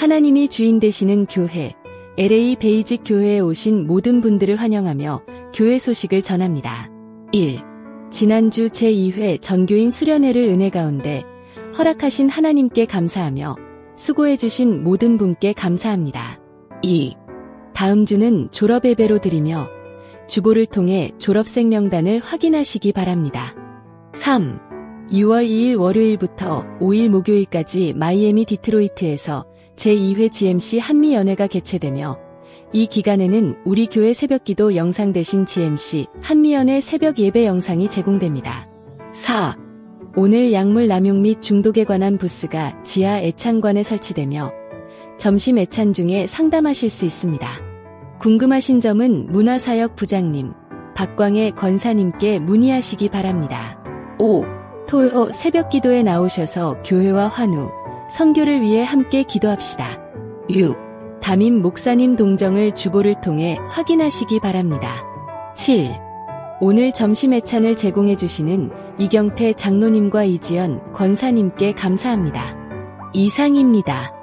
하나님이 주인 되시는 교회, LA 베이직 교회에 오신 모든 분들을 환영하며 교회 소식을 전합니다. 1. 지난주 제2회 전교인 수련회를 은혜 가운데 허락하신 하나님께 감사하며 수고해주신 모든 분께 감사합니다. 2. 다음 주는 졸업 예배로 드리며 주보를 통해 졸업생 명단을 확인하시기 바랍니다. 3. 6월 2일 월요일부터 5일 목요일까지 마이애미 디트로이트에서 제2회 GMC 한미연회가 개최되며 이 기간에는 우리 교회 새벽기도 영상 대신 GMC 한미연회 새벽 예배 영상이 제공됩니다. 4. 오늘 약물 남용 및 중독에 관한 부스가 지하 애찬관에 설치되며 점심 애찬 중에 상담하실 수 있습니다. 궁금하신 점은 문화사역 부장님, 박광애 권사님께 문의하시기 바랍니다. 5. 토요 새벽 기도에 나오셔서 교회와 환우, 선교를 위해 함께 기도합시다. 6. 담임 목사님 동정을 주보를 통해 확인하시기 바랍니다. 7. 오늘 점심 애찬을 제공해 주시는 이경태 장로님과 이지연 권사님께 감사합니다. 이상입니다.